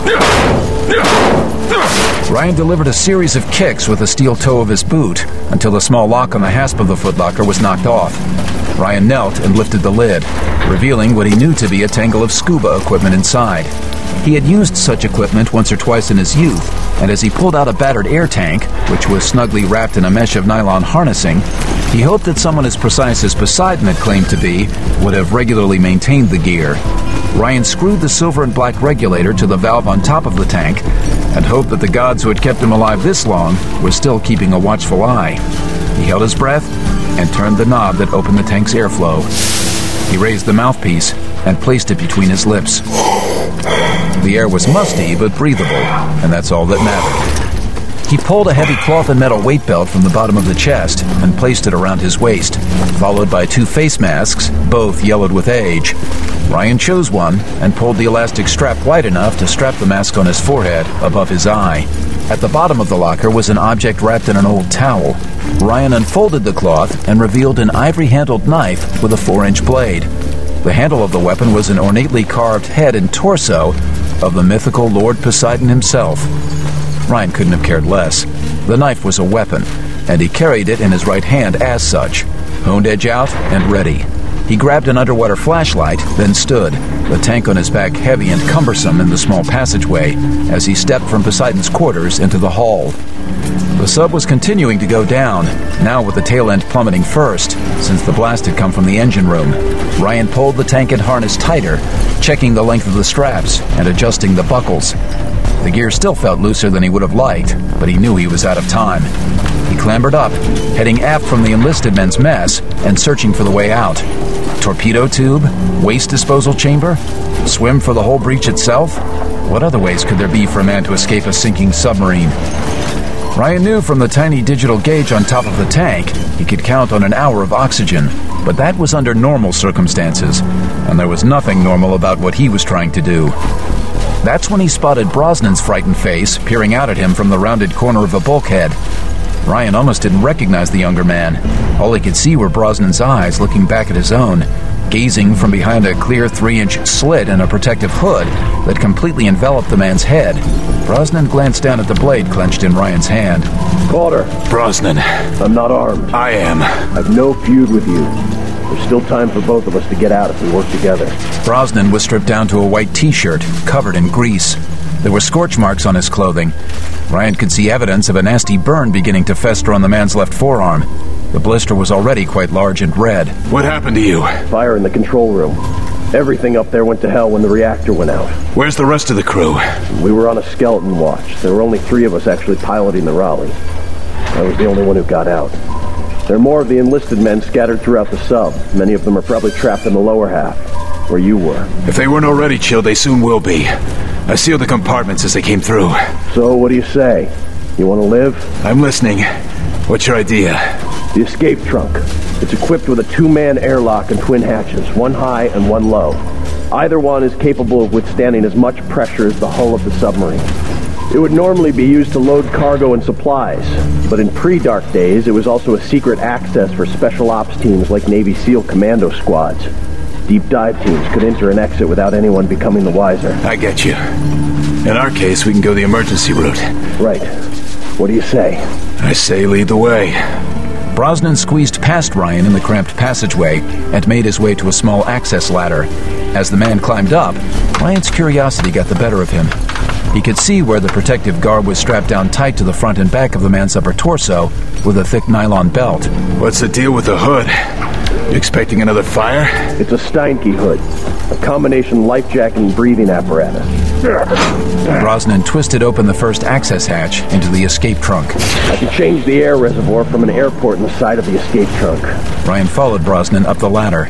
Ryan delivered a series of kicks with the steel toe of his boot until the small lock on the hasp of the footlocker was knocked off. Ryan knelt and lifted the lid, revealing what he knew to be a tangle of scuba equipment inside. He had used such equipment once or twice in his youth, and as he pulled out a battered air tank, which was snugly wrapped in a mesh of nylon harnessing, he hoped that someone as precise as Poseidon had claimed to be would have regularly maintained the gear. Ryan screwed the silver and black regulator to the valve on top of the tank and hoped that the gods who had kept him alive this long were still keeping a watchful eye. He held his breath and turned the knob that opened the tank's airflow. He raised the mouthpiece and placed it between his lips. The air was musty but breathable, and that's all that mattered. He pulled a heavy cloth and metal weight belt from the bottom of the chest and placed it around his waist, followed by two face masks, both yellowed with age. Ryan chose one and pulled the elastic strap wide enough to strap the mask on his forehead above his eye. At the bottom of the locker was an object wrapped in an old towel. Ryan unfolded the cloth and revealed an ivory-handled knife with a four-inch blade. The handle of the weapon was an ornately carved head and torso of the mythical Lord Poseidon himself. Ryan couldn't have cared less. The knife was a weapon, and he carried it in his right hand as such, honed edge out and ready. He grabbed an underwater flashlight, then stood, the tank on his back heavy and cumbersome in the small passageway, as he stepped from Poseidon's quarters into the hull. The sub was continuing to go down, now with the tail end plummeting first, since the blast had come from the engine room. Ryan pulled the tank and harness tighter, checking the length of the straps and adjusting the buckles. The gear still felt looser than he would have liked, but he knew he was out of time. He clambered up, heading aft from the enlisted men's mess and searching for the way out. Torpedo tube? Waste disposal chamber? Swim for the whole breach itself? What other ways could there be for a man to escape a sinking submarine? Ryan knew from the tiny digital gauge on top of the tank he could count on an hour of oxygen, but that was under normal circumstances, and there was nothing normal about what he was trying to do. That's when he spotted Brosnan's frightened face peering out at him from the rounded corner of a bulkhead. Ryan almost didn't recognize the younger man. All he could see were Brosnan's eyes looking back at his own, gazing from behind a clear three-inch slit in a protective hood that completely enveloped the man's head. Brosnan glanced down at the blade clenched in Ryan's hand. Calder. Brosnan. I'm not armed. I am. I've no feud with you. There's still time for both of us to get out if we work together. Brosnan was stripped down to a white t-shirt, covered in grease. There were scorch marks on his clothing. Ryan could see evidence of a nasty burn beginning to fester on the man's left forearm. The blister was already quite large and red. What happened to you? Fire in the control room. Everything up there went to hell when the reactor went out. Where's the rest of the crew? We were on a skeleton watch. There were only three of us actually piloting the Raleigh. I was the only one who got out. There are more of the enlisted men scattered throughout the sub. Many of them are probably trapped in the lower half, where you were. If they weren't already chilled, they soon will be. I sealed the compartments as they came through. So, what do you say? You want to live? I'm listening. What's your idea? The escape trunk. It's equipped with a two-man airlock and twin hatches, one high and one low. Either one is capable of withstanding as much pressure as the hull of the submarine. It would normally be used to load cargo and supplies, but in pre-dark days, it was also a secret access for special ops teams like Navy SEAL commando squads. Deep dive teams could enter and exit without anyone becoming the wiser. I get you. In our case, we can go the emergency route. Right. What do you say? I say lead the way. Brosnan squeezed past Ryan in the cramped passageway and made his way to a small access ladder. As the man climbed up, Ryan's curiosity got the better of him. He could see where the protective garb was strapped down tight to the front and back of the man's upper torso with a thick nylon belt. What's the deal with the hood? You expecting another fire? It's a Steinke hood, a combination life jacket and breathing apparatus. Brosnan twisted open the first access hatch into the escape trunk. I can change the air reservoir from an airport in the side of the escape trunk. Ryan followed Brosnan up the ladder.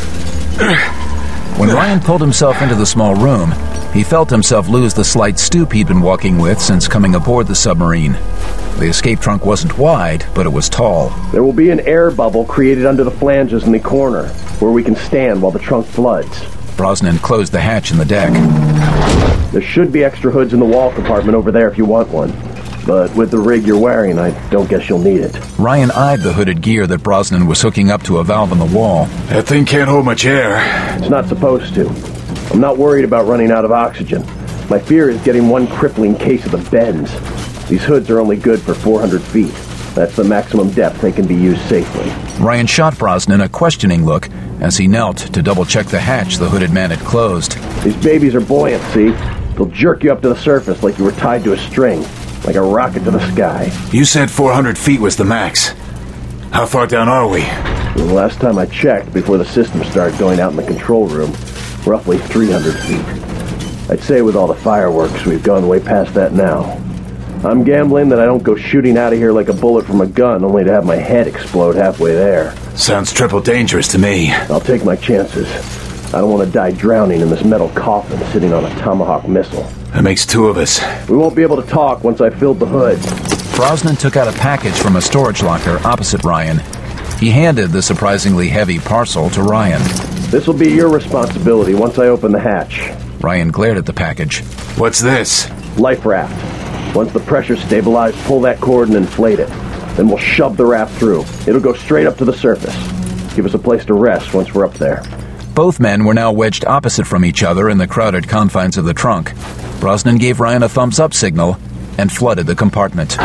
When Ryan pulled himself into the small room, he felt himself lose the slight stoop he'd been walking with since coming aboard the submarine. The escape trunk wasn't wide, but it was tall. There will be an air bubble created under the flanges in the corner, where we can stand while the trunk floods. Brosnan closed the hatch in the deck. There should be extra hoods in the wall compartment over there if you want one. But with the rig you're wearing, I don't guess you'll need it. Ryan eyed the hooded gear that Brosnan was hooking up to a valve in the wall. That thing can't hold much air. It's not supposed to. I'm not worried about running out of oxygen. My fear is getting one crippling case of the bends. These hoods are only good for four hundred feet. That's the maximum depth they can be used safely. Ryan shot Brosnan a questioning look as he knelt to double-check the hatch the hooded man had closed. These babies are buoyant, see? They'll jerk you up to the surface like you were tied to a string, like a rocket to the sky. You said four hundred feet was the max. How far down are we? The last time I checked, before the system started going out in the control room, roughly three hundred feet. I'd say with all the fireworks, we've gone way past that now. I'm gambling that I don't go shooting out of here like a bullet from a gun only to have my head explode halfway there. Sounds triple dangerous to me. I'll take my chances. I don't want to die drowning in this metal coffin sitting on a Tomahawk missile. That makes two of us. We won't be able to talk once I filled the hood. Brosnan took out a package from a storage locker opposite Ryan. He handed the surprisingly heavy parcel to Ryan. This will be your responsibility once I open the hatch. Ryan glared at the package. What's this? Life raft. Once the pressure's stabilized, pull that cord and inflate it. Then we'll shove the raft through. It'll go straight up to the surface. Give us a place to rest once we're up there. Both men were now wedged opposite from each other in the crowded confines of the trunk. Brosnan gave Ryan a thumbs-up signal and flooded the compartment.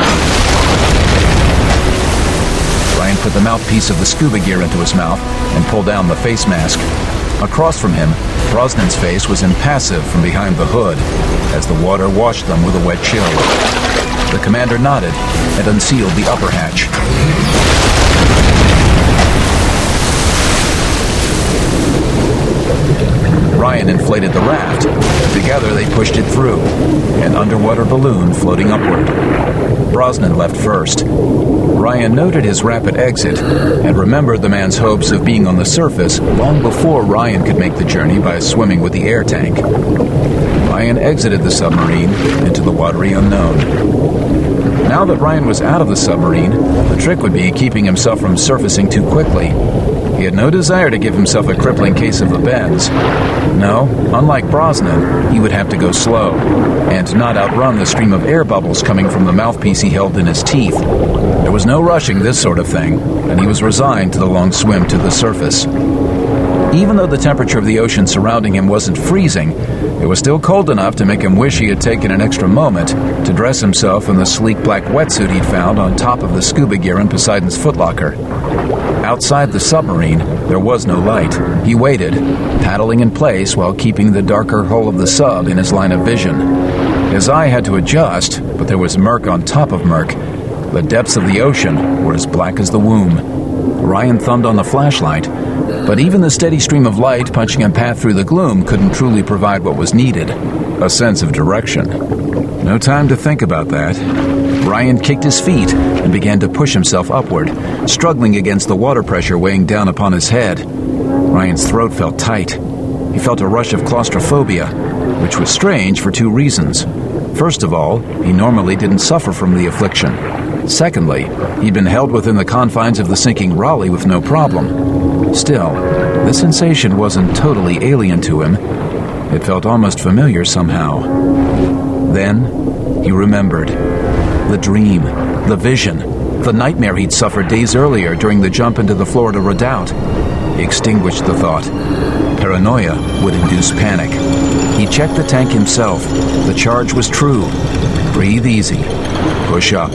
Ryan put the mouthpiece of the scuba gear into his mouth and pulled down the face mask. Across from him, Brosnan's face was impassive from behind the hood as the water washed them with a wet chill. The commander nodded and unsealed the upper hatch. Ryan inflated the raft. Together they pushed it through, an underwater balloon floating upward. Brosnan left first. Ryan noted his rapid exit and remembered the man's hopes of being on the surface long before Ryan could make the journey by swimming with the air tank. Ryan exited the submarine into the watery unknown. Now that Ryan was out of the submarine, the trick would be keeping himself from surfacing too quickly. He had no desire to give himself a crippling case of the bends. No, unlike Brosnan, he would have to go slow, and not outrun the stream of air bubbles coming from the mouthpiece he held in his teeth. There was no rushing this sort of thing, and he was resigned to the long swim to the surface. Even though the temperature of the ocean surrounding him wasn't freezing, it was still cold enough to make him wish he had taken an extra moment to dress himself in the sleek black wetsuit he'd found on top of the scuba gear in Poseidon's footlocker. Outside the submarine, there was no light. He waited, paddling in place while keeping the darker hull of the sub in his line of vision. His eye had to adjust, but there was murk on top of murk. The depths of the ocean were as black as the womb. Ryan thumbed on the flashlight, but even the steady stream of light punching a path through the gloom couldn't truly provide what was needed, a sense of direction. No time to think about that. Ryan kicked his feet and began to push himself upward, struggling against the water pressure weighing down upon his head. Ryan's throat felt tight. He felt a rush of claustrophobia, which was strange for two reasons. First of all, he normally didn't suffer from the affliction. Secondly, he'd been held within the confines of the sinking Raleigh with no problem. Still, the sensation wasn't totally alien to him. It felt almost familiar somehow. Then, he remembered. The dream, the vision, the nightmare he'd suffered days earlier during the jump into the Florida Redoubt. He extinguished the thought. Paranoia would induce panic. He checked the tank himself. The charge was true. Breathe easy. Push up.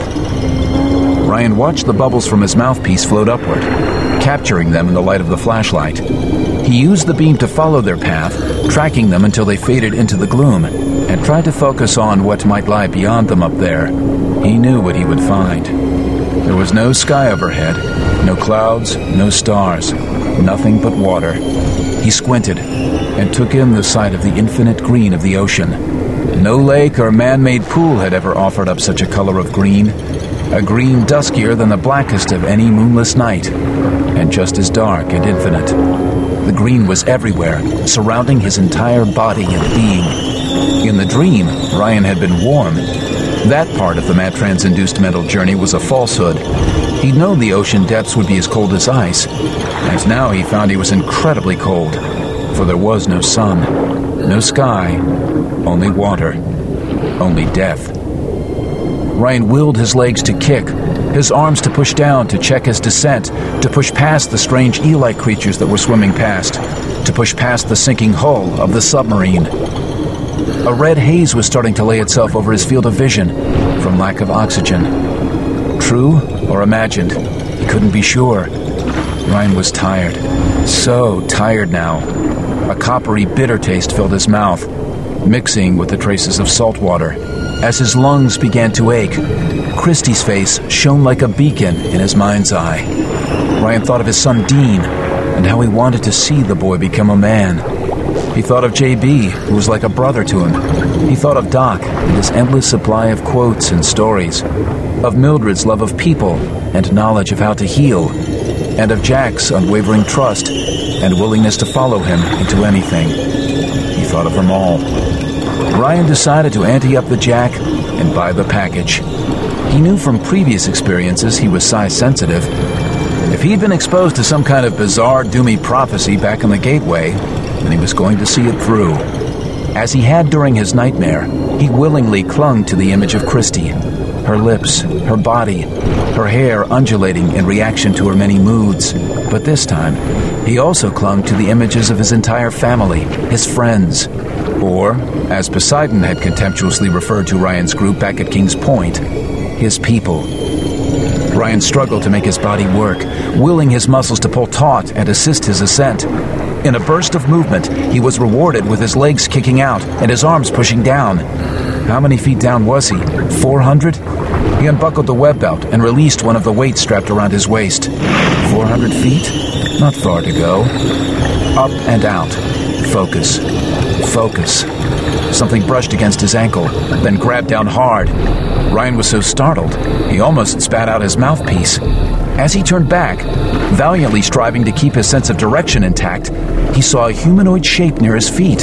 Ryan watched the bubbles from his mouthpiece float upward, capturing them in the light of the flashlight. He used the beam to follow their path, tracking them until they faded into the gloom, and tried to focus on what might lie beyond them up there. He knew what he would find. There was no sky overhead, no clouds, no stars, nothing but water. He squinted and took in the sight of the infinite green of the ocean. No lake or man-made pool had ever offered up such a color of green, a green duskier than the blackest of any moonless night, and just as dark and infinite. The green was everywhere, surrounding his entire body and being. In the dream, Ryan had been warm. That part of the Matrans-induced mental journey was a falsehood. He'd known the ocean depths would be as cold as ice, and now he found he was incredibly cold, for there was no sun, no sky, only water, only death. Ryan willed his legs to kick, his arms to push down to check his descent, to push past the strange eel-like creatures that were swimming past, to push past the sinking hull of the submarine. A red haze was starting to lay itself over his field of vision from lack of oxygen. True or imagined? He couldn't be sure. Ryan was tired. So tired now. A coppery, bitter taste filled his mouth, mixing with the traces of salt water. As his lungs began to ache, Christie's face shone like a beacon in his mind's eye. Ryan thought of his son Dean, and how he wanted to see the boy become a man. He thought of J B, who was like a brother to him. He thought of Doc and his endless supply of quotes and stories, of Mildred's love of people and knowledge of how to heal, and of Jack's unwavering trust and willingness to follow him into anything. He thought of them all. Ryan decided to ante up the Jack and buy the package. He knew from previous experiences he was size-sensitive. If he'd been exposed to some kind of bizarre, doomy prophecy back in the Gateway, then he was going to see it through. As he had during his nightmare, he willingly clung to the image of Christie. Her lips, her body, her hair undulating in reaction to her many moods. But this time, he also clung to the images of his entire family, his friends, or, as Poseidon had contemptuously referred to Ryan's group back at King's Point, his people. Ryan struggled to make his body work, willing his muscles to pull taut and assist his ascent. In a burst of movement, he was rewarded with his legs kicking out and his arms pushing down. How many feet down was he? Four hundred? He unbuckled the web belt and released one of the weights strapped around his waist. Four hundred feet? Not far to go. Up and out. Focus. Focus. Something brushed against his ankle, then grabbed down hard. Ryan was so startled, he almost spat out his mouthpiece. As he turned back, valiantly striving to keep his sense of direction intact, he saw a humanoid shape near his feet.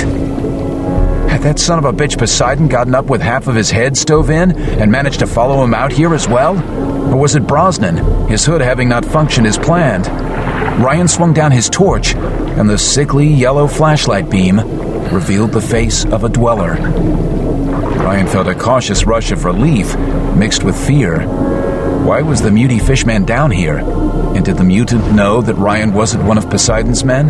Had that son of a bitch Poseidon gotten up with half of his head stove in and managed to follow him out here as well? Or was it Brosnan, his hood having not functioned as planned? Ryan swung down his torch, and the sickly yellow flashlight beam revealed the face of a dweller. Ryan felt a cautious rush of relief mixed with fear. Why was the muty fishman down here? And did the mutant know that Ryan wasn't one of Poseidon's men?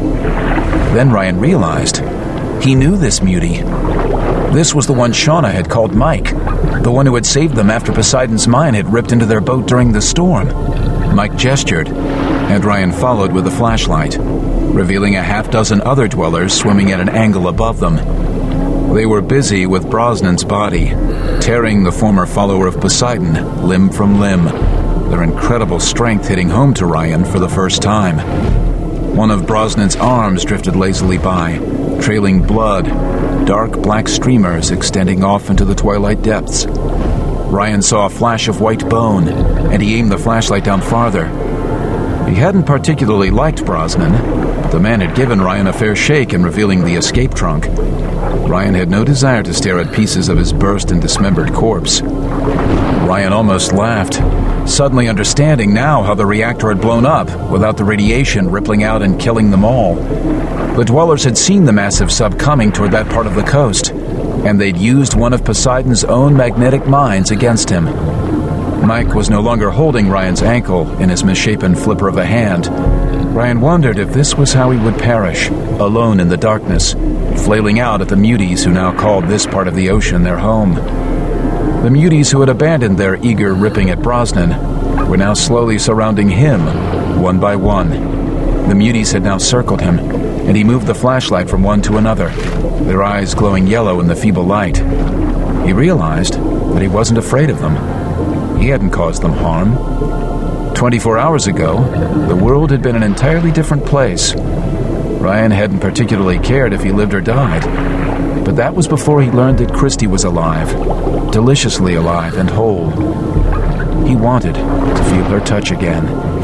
Then Ryan realized he knew this muty. This was the one Shauna had called Mike, the one who had saved them after Poseidon's mine had ripped into their boat during the storm. Mike gestured. and Ryan followed with a flashlight, revealing a half dozen other dwellers swimming at an angle above them. They were busy with Brosnan's body, tearing the former follower of Poseidon limb from limb, their incredible strength hitting home to Ryan for the first time. One of Brosnan's arms drifted lazily by, trailing blood, dark black streamers extending off into the twilight depths. Ryan saw a flash of white bone, and he aimed the flashlight down farther. He hadn't particularly liked Brosnan, but the man had given Ryan a fair shake in revealing the escape trunk. Ryan had no desire to stare at pieces of his burst and dismembered corpse. Ryan almost laughed, suddenly understanding now how the reactor had blown up without the radiation rippling out and killing them all. The dwellers had seen the massive sub coming toward that part of the coast, and they'd used one of Poseidon's own magnetic mines against him. Mike was no longer holding Ryan's ankle in his misshapen flipper of a hand. Ryan wondered if this was how he would perish, alone in the darkness, flailing out at the muties who now called this part of the ocean their home. The muties who had abandoned their eager ripping at Brosnan were now slowly surrounding him, one by one. The muties had now circled him, and he moved the flashlight from one to another, their eyes glowing yellow in the feeble light. He realized that he wasn't afraid of them. He hadn't caused them harm. Twenty-four hours ago, the world had been an entirely different place. Ryan hadn't particularly cared if he lived or died, but that was before he learned that Christy was alive, deliciously alive and whole. He wanted to feel her touch again.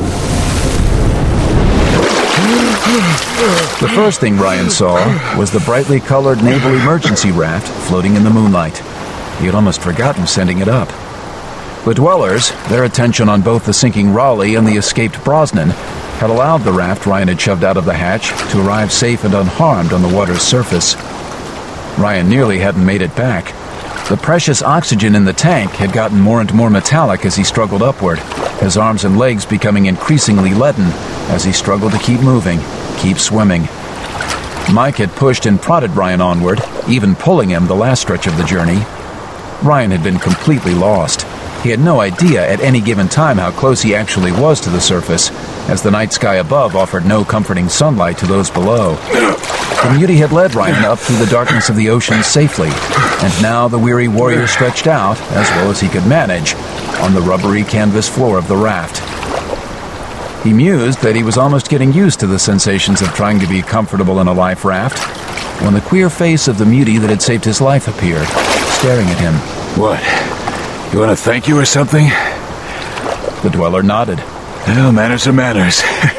The first thing Ryan saw was the brightly colored naval emergency raft floating in the moonlight. He had almost forgotten sending it up. The dwellers, their attention on both the sinking Raleigh and the escaped Brosnan, had allowed the raft Ryan had shoved out of the hatch to arrive safe and unharmed on the water's surface. Ryan nearly hadn't made it back. The precious oxygen in the tank had gotten more and more metallic as he struggled upward, his arms and legs becoming increasingly leaden as he struggled to keep moving, keep swimming. Mike had pushed and prodded Ryan onward, even pulling him the last stretch of the journey. Ryan had been completely lost. He had no idea at any given time how close he actually was to the surface, as the night sky above offered no comforting sunlight to those below. The Mutie had led Ryan up through the darkness of the ocean safely, and now the weary warrior stretched out, as well as he could manage, on the rubbery canvas floor of the raft. He mused that he was almost getting used to the sensations of trying to be comfortable in a life raft, when the queer face of the Mutie that had saved his life appeared, staring at him. What? You want to thank you or something? The dweller nodded. Well, manners are manners.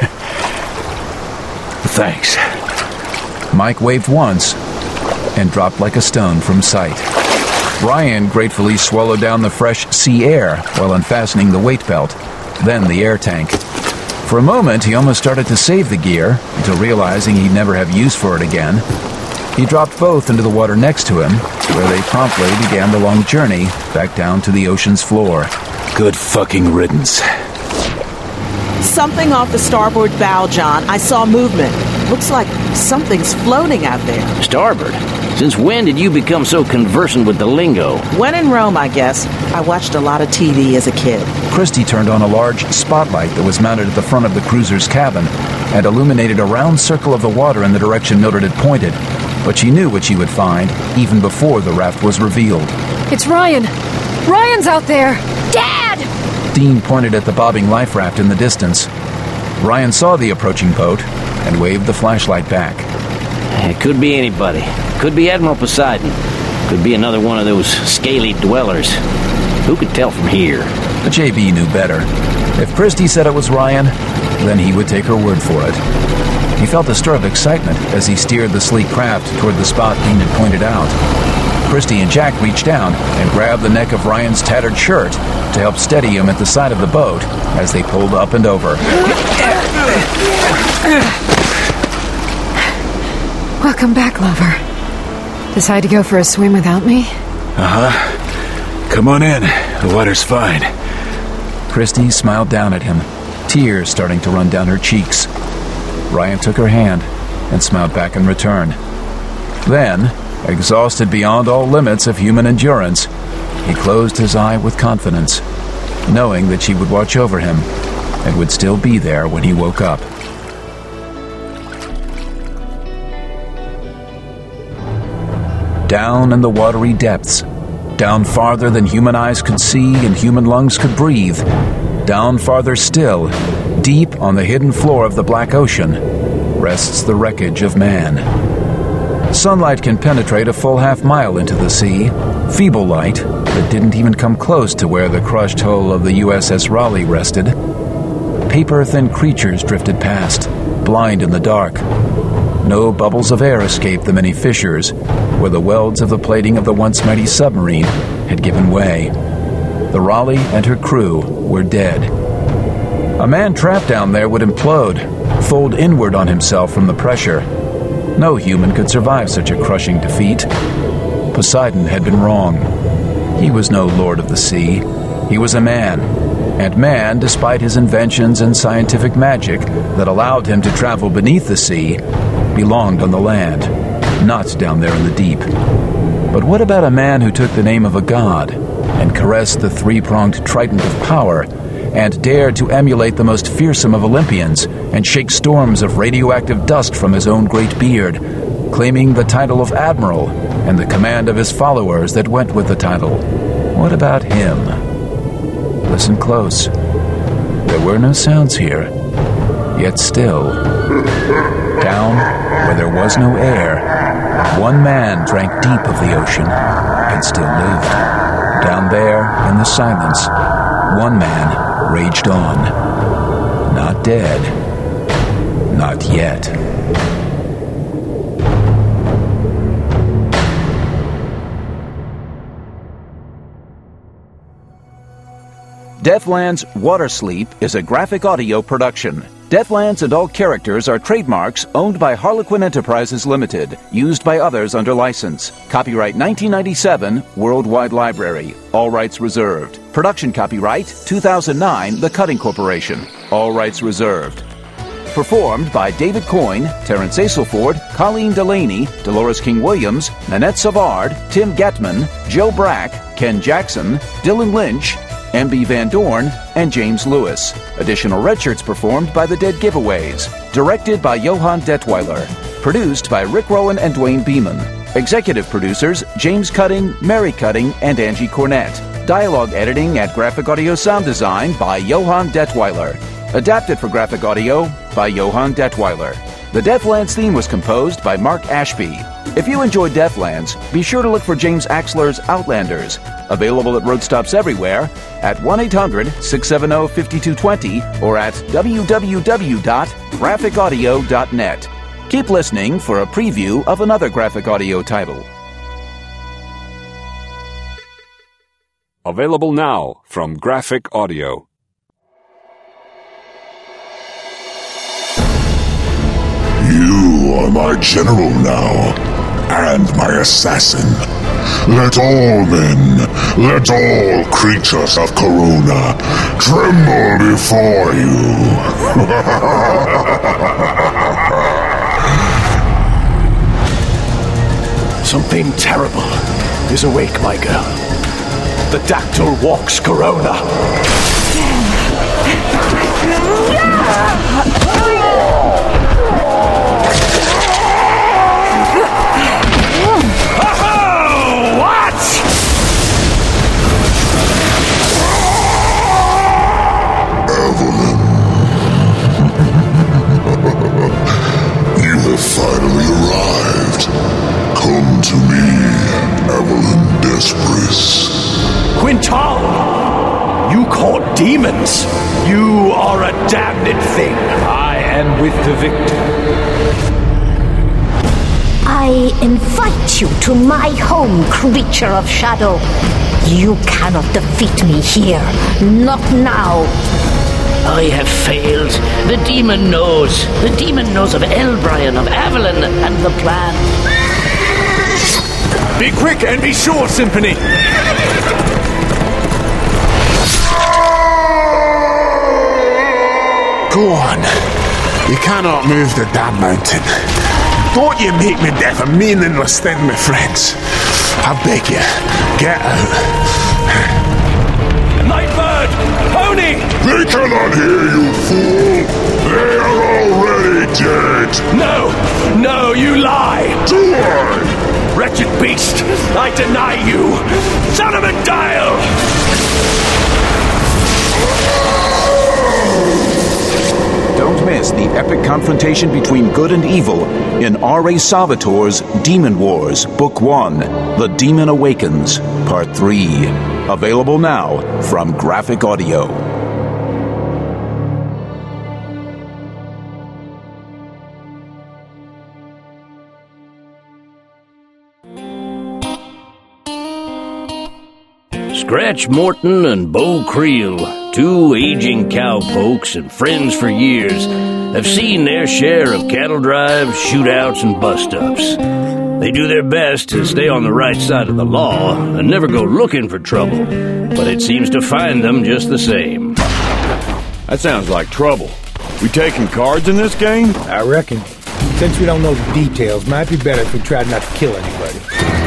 Thanks. Mike waved once and dropped like a stone from sight. Ryan gratefully swallowed down the fresh sea air while unfastening the weight belt, then the air tank. For a moment, he almost started to save the gear, until realizing he'd never have use for it again. He dropped both into the water next to him, where they promptly began the long journey back down to the ocean's floor. Good fucking riddance. Something off the starboard bow, John. I saw movement. Looks like something's floating out there. Starboard? Since when did you become so conversant with the lingo? When in Rome, I guess. I watched a lot of T V as a kid. Christy turned on a large spotlight that was mounted at the front of the cruiser's cabin and illuminated a round circle of the water in the direction Mildred had pointed. But she knew what she would find, even before the raft was revealed. It's Ryan! Ryan's out there! Dad! Dean pointed at the bobbing life raft in the distance. Ryan saw the approaching boat and waved the flashlight back. It could be anybody. Could be Admiral Poseidon. Could be another one of those scaly dwellers. Who could tell from here? But J B knew better. If Christy said it was Ryan, then he would take her word for it. He felt a stir of excitement as he steered the sleek craft toward the spot Dean had pointed out. Christy and Jack reached down and grabbed the neck of Ryan's tattered shirt to help steady him at the side of the boat as they pulled up and over. Welcome back, lover. Decide to go for a swim without me? Uh-huh. Come on in. The water's fine. Christy smiled down at him, tears starting to run down her cheeks. Ryan took her hand and smiled back in return. Then, exhausted beyond all limits of human endurance, he closed his eye with confidence, knowing that she would watch over him, and would still be there when he woke up. Down in the watery depths, down farther than human eyes could see and human lungs could breathe, down farther still, deep on the hidden floor of the Black Ocean, rests the wreckage of man. Sunlight can penetrate a full half mile into the sea, feeble light that didn't even come close to where the crushed hull of the U S S Raleigh rested. Paper-thin creatures drifted past, blind in the dark. No bubbles of air escaped the many fissures where the welds of the plating of the once mighty submarine had given way. The Raleigh and her crew were dead. A man trapped down there would implode, fold inward on himself from the pressure. No human could survive such a crushing defeat. Poseidon had been wrong. He was no lord of the sea. He was a man. And man, despite his inventions and scientific magic that allowed him to travel beneath the sea, belonged on the land, not down there in the deep. But what about a man who took the name of a god and caressed the three-pronged trident of power and dared to emulate the most fearsome of Olympians and shake storms of radioactive dust from his own great beard, claiming the title of admiral and the command of his followers that went with the title? What about him? Listen close. There were no sounds here, yet still, down where there was no air, one man drank deep of the ocean and still lived. Down there in the silence, one man raged on. Not dead. Not yet. Deathlands Water Sleep is a graphic audio production. Deathlands and all characters are trademarks owned by Harlequin Enterprises Limited, used by others under license. Copyright nineteen ninety-seven, Worldwide Library. All rights reserved. Production copyright two thousand nine, The Cutting Corporation. All rights reserved. Performed by David Coyne, Terrence Aselford, Colleen Delaney, Dolores King-Williams, Nanette Savard, Tim Getman, Joe Brack, Ken Jackson, Dylan Lynch, M B Van Dorn, and James Lewis. Additional red shirts performed by the Dead Giveaways. Directed by Johan Detweiler. Produced by Rick Rowan and Dwayne Beeman. Executive producers James Cutting, Mary Cutting, and Angie Cornett. Dialogue editing and graphic audio sound design by Johan Detweiler. Adapted for graphic audio by Johan Detweiler. The Deathlands theme was composed by Mark Ashby. If you enjoyed Deathlands, be sure to look for James Axler's Outlanders, available at road stops everywhere, at one eight hundred, six seven zero, five two two zero or at w w w dot graphic audio dot net. Keep listening for a preview of another graphic audio title. Available now from Graphic Audio. You are my general now, and my assassin. Let all men, let all creatures of Corona tremble before you. Something terrible is awake, my girl. The Dactyl walks Corona. You have finally arrived. Come to me, Evelyn Despris. Quintal! You caught demons! You are a damned thing! I am with the victor. I invite you to my home, creature of shadow. You cannot defeat me here. Not now. I have failed. The demon knows. The demon knows of Elbrian, of Avalon, and the plan. Be quick and be sure, Symphony! Go on. You cannot move the damn mountain. Don't you make me death a meaningless thing, my friends. I beg you, get out. Nightbird! Forward! Pony! They cannot hear you, fool! They are already dead! No! No, you lie! Do I? Wretched beast! I deny you! Son of a dial! Don't miss the epic confrontation between good and evil in R A Salvatore's Demon Wars, Book one, The Demon Awakens, Part three. Available now from Graphic Audio. Scratch Morton and Bo Creel, two aging cowpokes and friends for years, have seen their share of cattle drives, shootouts, and bust-ups. They do their best to stay on the right side of the law and never go looking for trouble, but it seems to find them just the same. That sounds like trouble. We taking cards in this game? I reckon. Since we don't know the details, might be better if we try not to kill anybody.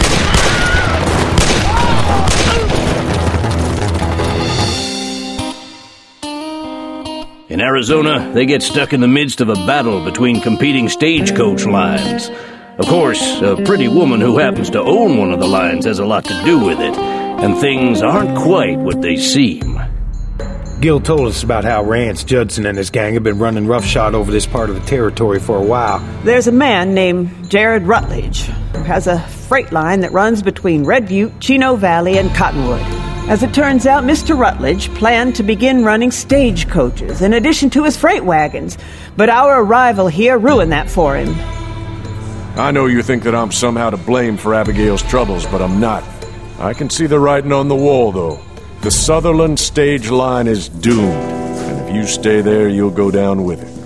In Arizona, they get stuck in the midst of a battle between competing stagecoach lines. Of course, a pretty woman who happens to own one of the lines has a lot to do with it, and things aren't quite what they seem. Gil told us about how Rance Judson and his gang have been running roughshod over this part of the territory for a while. There's a man named Jared Rutledge who has a freight line that runs between Red Butte, Chino Valley, and Cottonwood. As it turns out, Mister Rutledge planned to begin running stagecoaches in addition to his freight wagons, but our arrival here ruined that for him. I know you think that I'm somehow to blame for Abigail's troubles, but I'm not. I can see the writing on the wall, though. The Sutherland stage line is doomed, and if you stay there, you'll go down with it.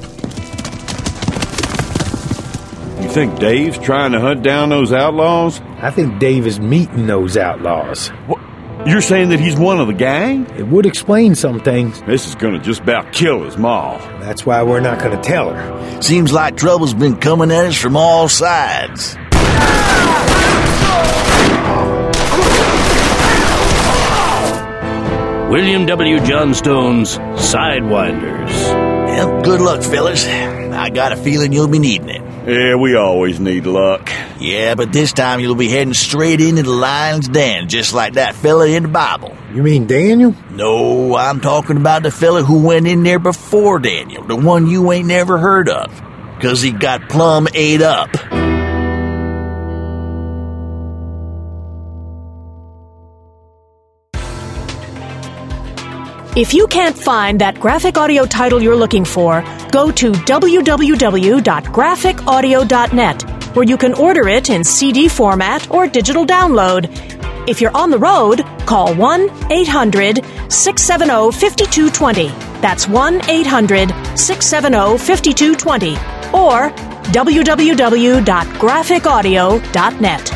You think Dave's trying to hunt down those outlaws? I think Dave is meeting those outlaws. What? You're saying that he's one of the gang? It would explain some things. This is gonna just about kill his ma. That's why we're not gonna tell her. Seems like trouble's been coming at us from all sides. William W. Johnstone's Sidewinders. Well, good luck, fellas. I got a feeling you'll be needing it. Yeah, we always need luck. Yeah, but this time you'll be heading straight into the lion's den, just like that fella in the Bible. You mean Daniel? No, I'm talking about the fella who went in there before Daniel, the one you ain't never heard of, 'cause he got plumb ate up. If you can't find that graphic audio title you're looking for, go to w w w dot graphic audio dot net, where you can order it in C D format or digital download. If you're on the road, call one eight hundred six seven zero five two two zero. That's one eight hundred six seven zero five two two zero. Or w w w dot graphic audio dot net.